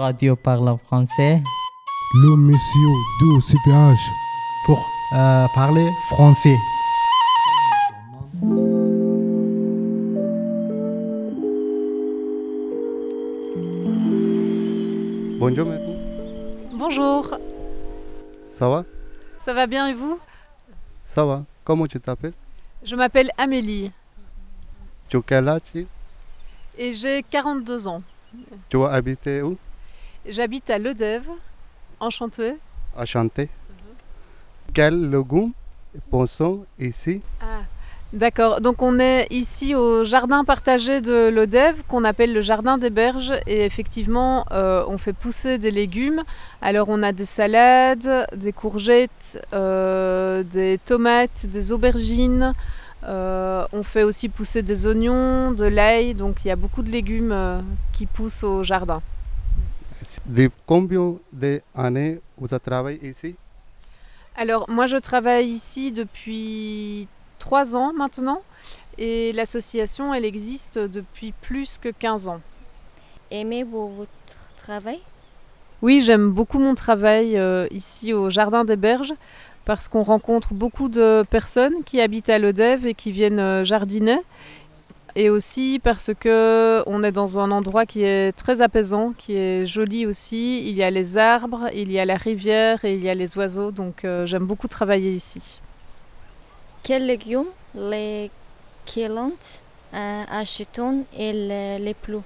radio parle français. Le monsieur du CPH pour parler français. Bonjour maintenant. Bonjour, Ça va? ça va bien et vous? Ça va. Comment tu t'appelles? Je m'appelle Amélie Tu as quel âge? et j'ai 42 ans. Tu vas habiter où? J'habite à Lodève, enchantée. À Chanté. Quel légume pensons ici? D'accord, donc on est ici au jardin partagé de Lodève qu'on appelle le jardin des berges et effectivement on fait pousser des légumes. Alors on a des salades, des courgettes, des tomates, des aubergines. On fait aussi pousser des oignons, de l'ail, donc il y a beaucoup de légumes qui poussent au jardin. De combien d'années vous travaillez ici? Alors moi je travaille ici depuis 3 ans maintenant et l'association elle existe depuis plus que 15 ans. Aimez-vous votre travail? Oui, j'aime beaucoup mon travail ici au Jardin des Berges parce qu'on rencontre beaucoup de personnes qui habitent à Lodève et qui viennent jardiner. Et aussi parce qu'on est dans un endroit qui est très apaisant, qui est joli aussi. Il y a les arbres, il y a la rivière et il y a les oiseaux. Donc j'aime beaucoup travailler ici. Quels légumes les clients achètent les plus?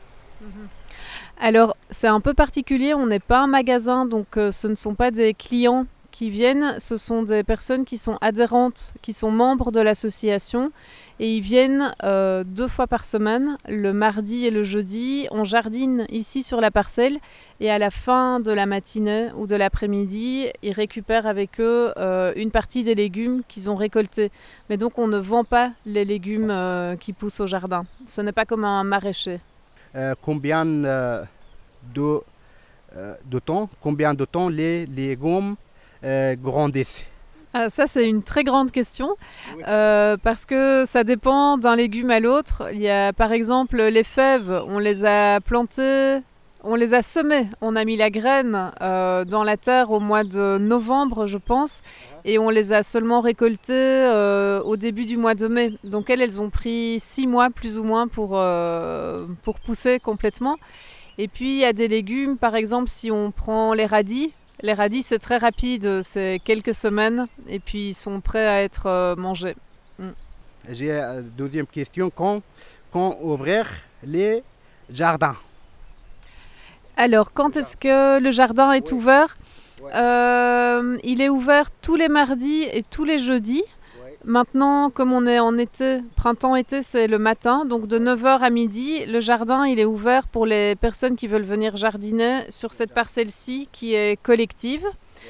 Alors c'est un peu particulier, on n'est pas un magasin, donc ce ne sont pas des clients qui viennent, ce sont des personnes qui sont adhérentes, qui sont membres de l'association et ils viennent 2 fois par semaine, le mardi et le jeudi. On jardine ici sur la parcelle et à la fin de la matinée ou de l'après-midi, ils récupèrent avec eux une partie des légumes qu'ils ont récoltés. Mais donc on ne vend pas les légumes qui poussent au jardin. Ce n'est pas comme un maraîcher. Combien de temps les légumes grandissent? Ça, c'est une très grande question parce que ça dépend d'un légume à l'autre. Il y a par exemple les fèves, on les a plantées, on les a semées, on a mis la graine dans la terre au mois de novembre, je pense, et on les a seulement récoltées au début du mois de mai. Donc elles ont pris 6 mois plus ou moins pour pousser complètement. Et puis il y a des légumes, par exemple si on prend les radis. Les radis, c'est très rapide, c'est quelques semaines et puis ils sont prêts à être mangés. J'ai une deuxième question. Quand ouvrir les jardins? Alors, quand est-ce que le jardin est ouvert? Il est ouvert tous les mardis et tous les jeudis. Maintenant, comme on est en été, printemps-été, c'est le matin, donc de 9h à midi, le jardin il est ouvert pour les personnes qui veulent venir jardiner sur cette parcelle-ci qui est collective.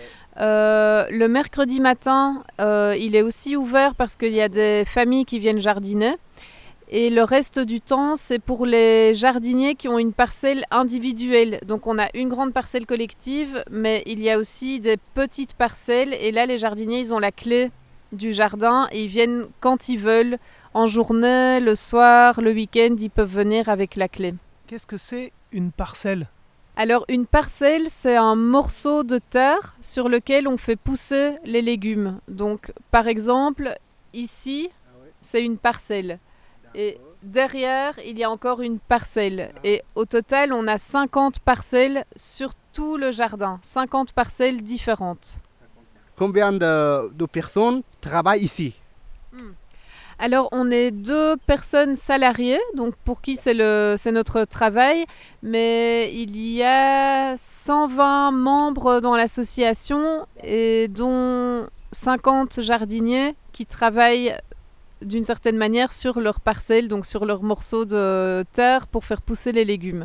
Le mercredi matin, il est aussi ouvert parce qu'il y a des familles qui viennent jardiner. Et le reste du temps, c'est pour les jardiniers qui ont une parcelle individuelle. Donc on a une grande parcelle collective, mais il y a aussi des petites parcelles. Et là, les jardiniers, ils ont la clé du jardin et ils viennent quand ils veulent, en journée, le soir, le week-end, ils peuvent venir avec la clé. Qu'est-ce que c'est une parcelle? Alors une parcelle, c'est un morceau de terre sur lequel on fait pousser les légumes. Donc par exemple, ici, c'est une parcelle. Et derrière, il y a encore une parcelle. Et au total, on a 50 parcelles sur tout le jardin, 50 parcelles différentes. Combien de personnes travaillent ici? Alors, on est 2 personnes salariées, donc pour qui c'est notre travail, mais il y a 120 membres dans l'association et dont 50 jardiniers qui travaillent d'une certaine manière sur leur parcelle, donc sur leur morceau de terre pour faire pousser les légumes.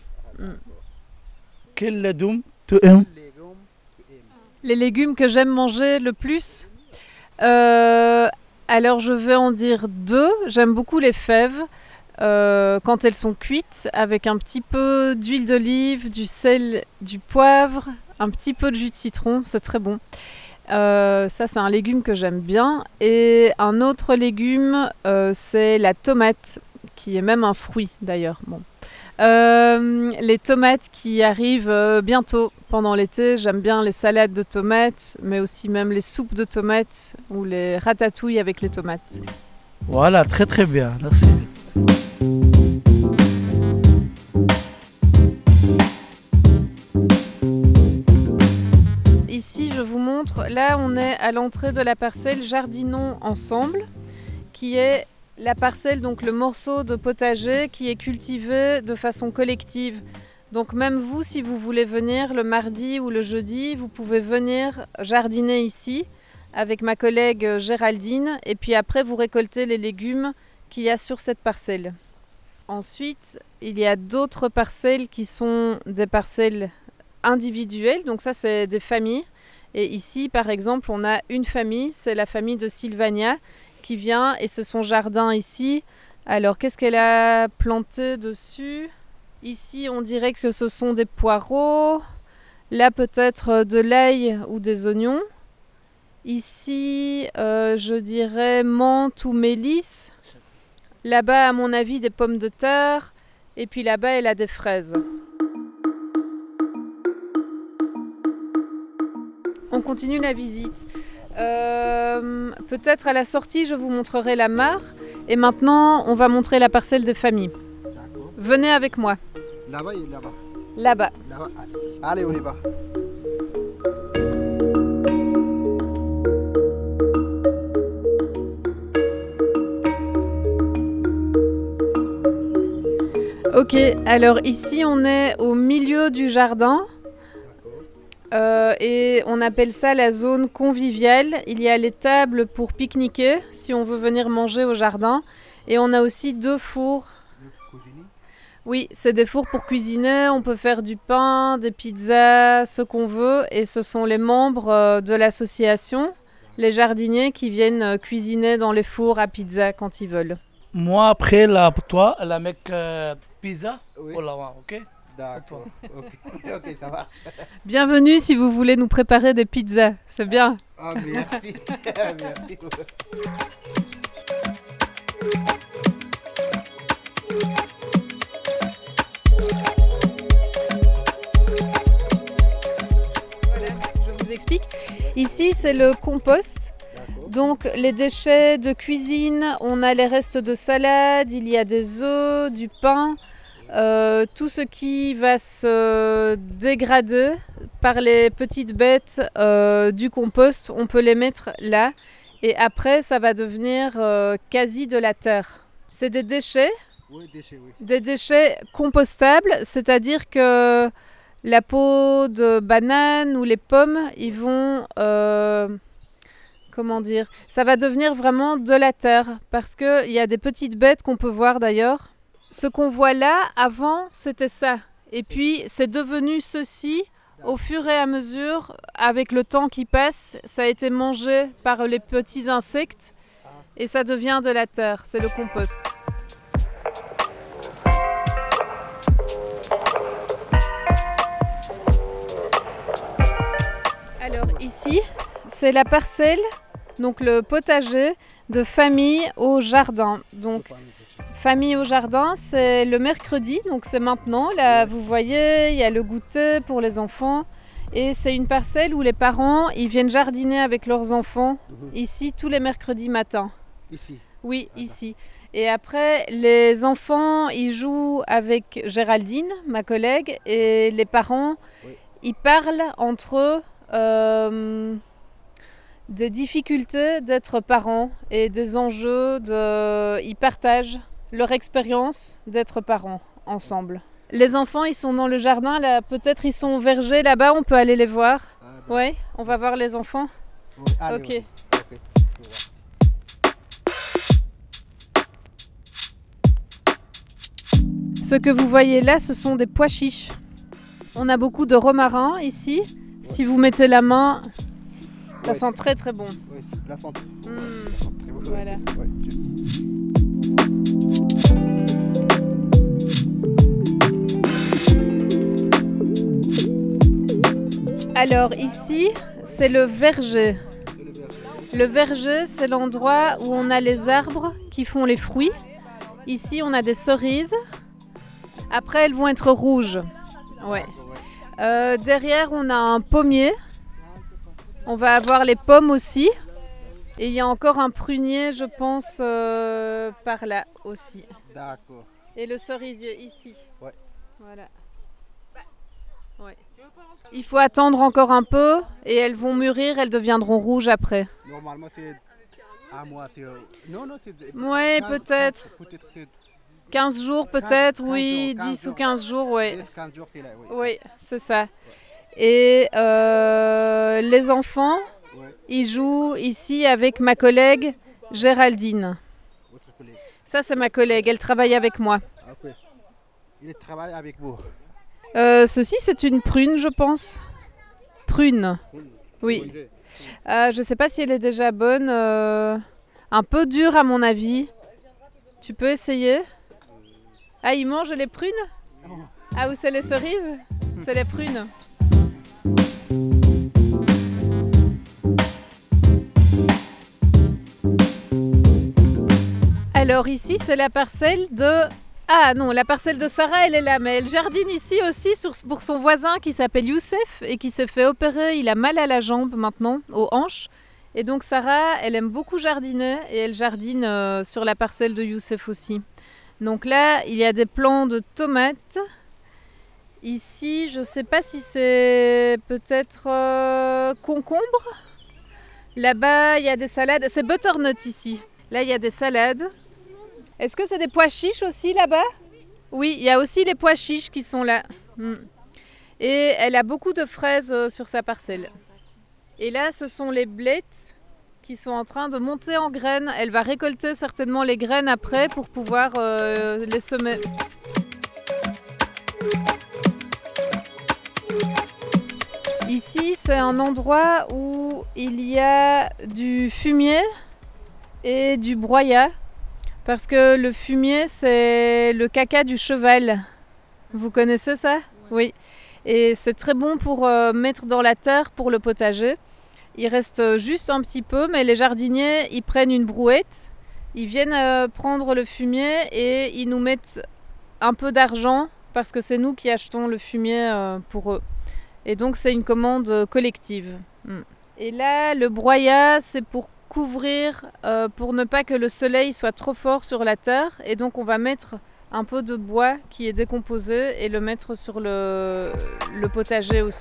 Quel légume tu aimes? Les légumes que j'aime manger le plus, alors je vais en dire 2. J'aime beaucoup les fèves quand elles sont cuites avec un petit peu d'huile d'olive, du sel, du poivre, un petit peu de jus de citron, c'est très bon. Ça c'est un légume que j'aime bien. Et un autre légume c'est la tomate, qui est même un fruit d'ailleurs. Bon. Les tomates qui arrivent bientôt pendant l'été. J'aime bien les salades de tomates, mais aussi même les soupes de tomates ou les ratatouilles avec les tomates. Voilà, très très bien, merci. Ici, je vous montre, là on est à l'entrée de la parcelle Jardinons ensemble, qui est la parcelle, donc le morceau de potager qui est cultivé de façon collective. Donc même vous, si vous voulez venir le mardi ou le jeudi, vous pouvez venir jardiner ici avec ma collègue Géraldine et puis après vous récoltez les légumes qu'il y a sur cette parcelle. Ensuite, il y a d'autres parcelles qui sont des parcelles individuelles, donc ça c'est des familles. Et ici par exemple on a une famille, c'est la famille de Sylvania qui vient et c'est son jardin ici. Alors qu'est-ce qu'elle a planté dessus ? Ici on dirait que ce sont des poireaux, là peut-être de l'ail ou des oignons. Ici je dirais menthe ou mélisse. Là-bas à mon avis des pommes de terre et puis là-bas elle a des fraises. On continue la visite. Peut-être à la sortie, je vous montrerai la mare. Et maintenant, on va montrer la parcelle des familles. D'accord. Venez avec moi. Là-bas et là-bas. Là-bas. Là-bas. Allez, on y va. Ok, alors ici, on est au milieu du jardin. Et on appelle ça la zone conviviale. Il y a les tables pour pique-niquer si on veut venir manger au jardin. Et on a aussi 2 fours. Oui, c'est des fours pour cuisiner. On peut faire du pain, des pizzas, ce qu'on veut. Et ce sont les membres de l'association, les jardiniers, qui viennent cuisiner dans les fours à pizza quand ils veulent. Moi, après, là, pour toi, la mec pizza, Oui. pour la voir, ok? D'accord. Ok, ça marche. Bienvenue si vous voulez nous préparer des pizzas. C'est bien. Ah, merci. Merci. Voilà, je vous explique. Ici, c'est le compost. Donc, les déchets de cuisine, on a les restes de salade, il y a des œufs, du pain. Tout ce qui va se dégrader par les petites bêtes du compost, on peut les mettre là et après ça va devenir quasi de la terre. C'est des déchets, Oui, déchets, oui. des déchets compostables, c'est-à-dire que la peau de banane ou les pommes, ils vont, comment dire, ça va devenir vraiment de la terre parce qu'il y a des petites bêtes qu'on peut voir d'ailleurs. Ce qu'on voit là, avant, c'était ça. Et puis, c'est devenu ceci au fur et à mesure, avec le temps qui passe. Ça a été mangé par les petits insectes et ça devient de la terre. C'est le compost. Alors ici, c'est la parcelle, donc le potager de famille au jardin. Donc, famille au jardin, c'est le mercredi, donc c'est maintenant. Là, vous voyez, il y a le goûter pour les enfants. Et c'est une parcelle où les parents, ils viennent jardiner avec leurs enfants, ici, tous les mercredis matins. Ici. Oui, ici. Et après, les enfants, ils jouent avec Géraldine, ma collègue, et les parents, ils parlent entre eux des difficultés d'être parents et des enjeux ils partagent leur expérience d'être parents ensemble. Les enfants, ils sont dans le jardin, là, peut-être ils sont au verger là-bas, on peut aller les voir. Oui, on va voir les enfants. Oui, allez, Ok. ok. Ce que vous voyez là, ce sont des pois chiches. On a beaucoup de romarin ici. Si vous mettez la main, ça sent très très bon. Oui, la santé. Voilà. Alors ici, c'est le verger. Le verger, c'est l'endroit où on a les arbres qui font les fruits. Ici, on a des cerises. Après, elles vont être rouges. Ouais. Derrière, on a un pommier. On va avoir les pommes aussi. Et il y a encore un prunier, je pense, par là aussi. D'accord. Et le cerisier ici. Ouais. Voilà. Ouais. Il faut attendre encore un peu et elles vont mûrir, elles deviendront rouges après. Normalement, c'est un mois. Non, c'est. Ouais, peut-être. Peut-être c'est 15 jours peut-être, 15 oui, jours, 10 ou jours. 15 jours, ouais. 15 jours, c'est là. Oui. Oui, c'est ça. Et les enfants, Ouais. ils jouent ici avec ma collègue Géraldine. Votre collègue. Ça, c'est ma collègue, elle travaille avec moi. Ok. Il travaille avec vous. Ceci, c'est une prune, je pense. Prune, oui. Je ne sais pas si elle est déjà bonne. Un peu dure, à mon avis. Tu peux essayer. Ah, ils mangent les prunes? Ah, ou c'est les cerises? C'est les prunes. Alors ici, c'est la parcelle de... Ah non, la parcelle de Sarah, elle est là, mais elle jardine ici aussi pour son voisin qui s'appelle Youssef et qui s'est fait opérer. Il a mal à la jambe maintenant, aux hanches. Et donc Sarah, elle aime beaucoup jardiner et elle jardine sur la parcelle de Youssef aussi. Donc là, il y a des plants de tomates. Ici, je ne sais pas si c'est peut-être concombre. Là-bas, il y a des salades. C'est butternut ici. Là, il y a des salades. Est-ce que c'est des pois chiches aussi là-bas? Oui, il y a aussi les pois chiches qui sont là. Et elle a beaucoup de fraises sur sa parcelle. Et là, ce sont les blettes qui sont en train de monter en graines. Elle va récolter certainement les graines après pour pouvoir les semer. Ici, c'est un endroit où il y a du fumier et du broyat. Parce que le fumier, c'est le caca du cheval. Vous connaissez ça? Oui. Et c'est très bon pour mettre dans la terre pour le potager. Il reste juste un petit peu, mais les jardiniers, ils prennent une brouette, ils viennent prendre le fumier et ils nous mettent un peu d'argent parce que c'est nous qui achetons le fumier pour eux. Et donc, c'est une commande collective. Et là, le broyat, c'est pour couvrir, pour ne pas que le soleil soit trop fort sur la terre. Et donc, on va mettre un peu de bois qui est décomposé et le mettre sur le potager aussi.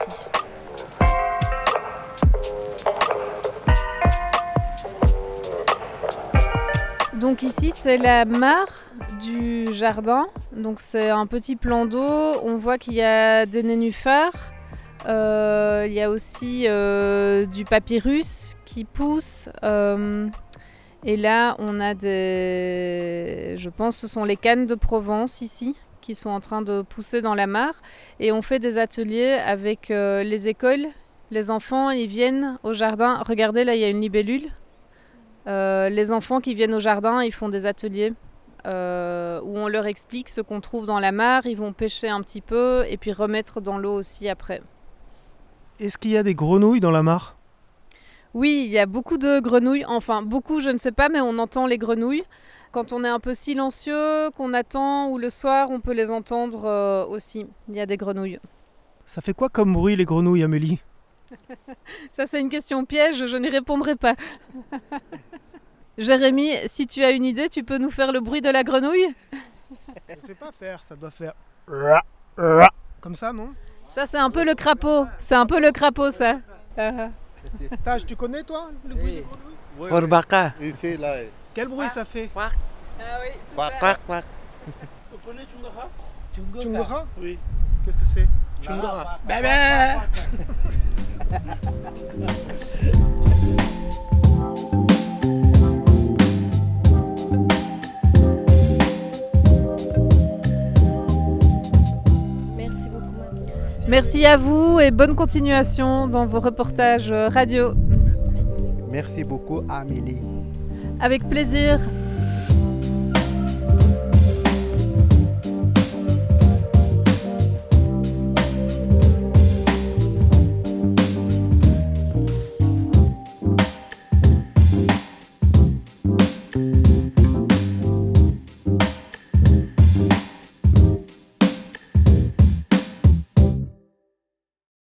Donc ici, c'est la mare du jardin. Donc c'est un petit plan d'eau. On voit qu'il y a des nénuphars. Il y a aussi du papyrus qui pousse. Et là, on a je pense que ce sont les cannes de Provence ici qui sont en train de pousser dans la mare. Et on fait des ateliers avec les écoles. Les enfants, ils viennent au jardin. Regardez, là, il y a une libellule. Les enfants qui viennent au jardin, ils font des ateliers où on leur explique ce qu'on trouve dans la mare. Ils vont pêcher un petit peu et puis remettre dans l'eau aussi après. Est-ce qu'il y a des grenouilles dans la mare? Oui, il y a beaucoup de grenouilles. Enfin, beaucoup, je ne sais pas, mais on entend les grenouilles. Quand on est un peu silencieux, qu'on attend, ou le soir, on peut les entendre aussi. Il y a des grenouilles. Ça fait quoi comme bruit les grenouilles, Amélie? Ça, c'est une question piège, je n'y répondrai pas. Jérémy, si tu as une idée, tu peux nous faire le bruit de la grenouille? Je ne sais pas faire, ça doit faire... Comme ça, non? Ça, c'est un peu le crapaud. C'est un peu le crapaud, ça. Taj, tu connais, toi, le bruit des grenouilles? Corbaka. Ici, là. Quel bruit ça fait? Ah oui, c'est Quack, ça. Quack, quack. Tu connais Chungara? Oui. Qu'est-ce que c'est? Chungara. Bébé. Merci beaucoup, madame. Merci à vous et bonne continuation dans vos reportages radio. Merci beaucoup, Amélie. Avec plaisir.